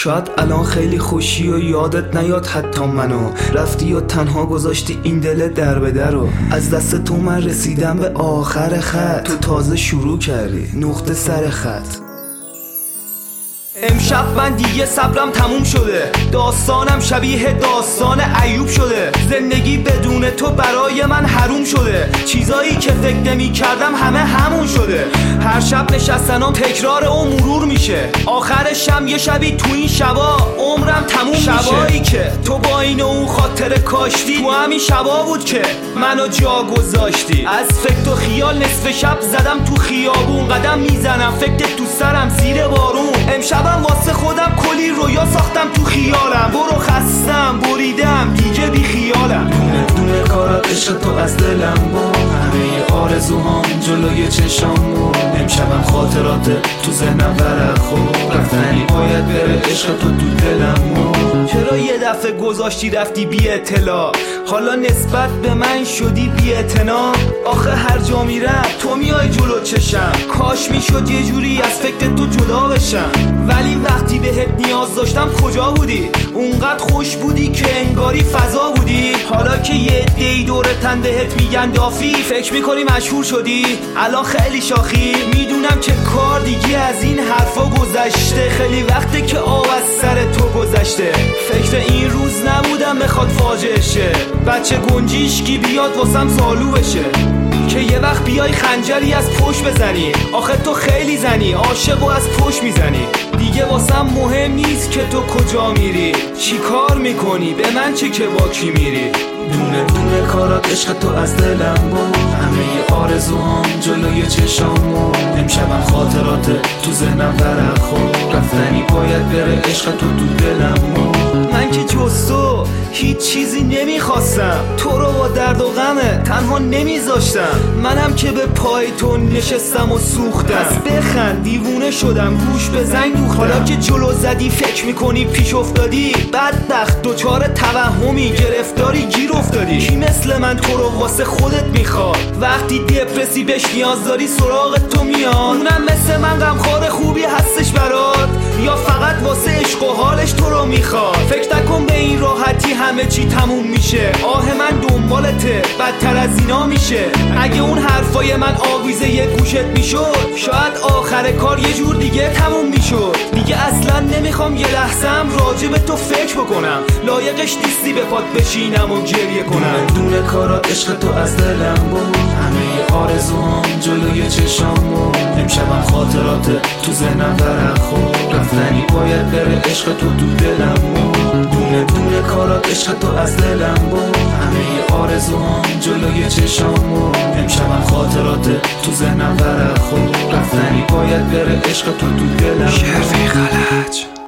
شاید الان خیلی خوشی و یادت نیاد حتی منو، رفتی و تنها گذاشتی این دل در به درو. از دست تو من رسیدم به آخر خط، تو تازه شروع کردی نقطه سر خط. امشب من دیگه صبرم تموم شده، داستانم شبیه داستان ایوب شده. زندگی بدون تو برای من حروم شده، چیزایی که فکر نمی کردم همه همون شده. هر شب نشستنم تکرار و مرور میشه، آخرشم یه شبی تو این شبا عمرم تموم میشه. شبایی که تو با این و اون خاطر کاشتی، تو همین شبا بود که منو جا گذاشتی. از فکر و خیال نصف شب زدم تو خیابون، قدم میزنم فکر تو سرم زیر بارون. امشبم واسه خودم کلی رویا ساختم تو خیالم، برو خستم بریدم دیگه بی خیالم. دونه دونه کارات عشق تو از دلم بود، همه آرزوهام جلوی چشام بود. امشبم خاطرات تو ذهنم ورق خورد، رفتنی باید بره عشق تو دلم بود. چرا یه دفعه گذاشتی رفتی بی اطلاع، حالا نسبت به من شدی بی اعتنا؟ آخه هر جا میرم تو میای جلو چشم، کاش میشد یه جوری از فکر تو جدا بشم. ولی وقتی بهت نیاز داشتم کجا بودی؟ اونقدر خوش بودی که انگاری فضا بودی. حالا که یه دی دور تن بهت میگن دافی، فکر میکنی مشهور شدی الان خیلی شاخی. میدونم که کار دیگه از این حرفا گذشته، خیلی وقته که آب از سر تو گذشته. فکر این روز نبودم بخواد فاجعه شه، بچه گنجیشکی بیاد واسم زالو بشه، که یه وقت بیای خنجری از پشت بزنی. آخه تو خیلی زنی، عاشق و از پشت میزنی. دیگه واسم مهم نیست که تو کجا میری، چی کار میکنی، به من چه که با کی میری. دونه دونه کارات عشق تو از دلم بود، همه آرزوهام جلوی چشام بود. امشبم خاطرات تو ذهنم ورق خورد، رفتنی باید بره عشق تو دلم بود. من که جز تو هیچ چیزی نمیخواستم، تو رو با درد و غمه تنها نمیذاشتم. منم که به پای تو نشستم و سوختم، پس بخند دیوونه شدم گوش به زنگ دوختم. حالا که جلو زدی فکر میکنی پیش افتادی، بدبخت دوچار توهمی گرفتاری گیر افتادی. کی مثل من تو رو واسه خودت میخواد، وقتی دپرسی بهش نیاز داری سراغ تو میاد. اونم مثل من غمخوار خوبی هستش برات، یا فقط واسه عشق و حالش تو رو میخواد. فکر نکن به این راحتی همه چی تموم میشه، آه من دنبالته بدتر از اینا میشه. اگه اون حرفای من آویزه یه گوشت میشد، شاید آخر کار یه جور دیگه تموم میشد. دیگه اصلا نمیخوام یه لحظم راجع به تو فکر بکنم، لایقش نیستی به پات بشینم و گریه کنم. دونه کارات عشق تو از دلم بود، همه آرزوهام جلوی چشام بود. امشبم خاطرات تو ذهنم ورق خورد، رفتنی باید بره عشق تو دلم بود. دونه دونه کارات عشق تو از دلم بود، همه آرزوهام جلوی چشام بود. امشبم خاطرات تو ذهنم ورق خورد، رفتنی باید بره عشق تو دلم بود. شرفی غلط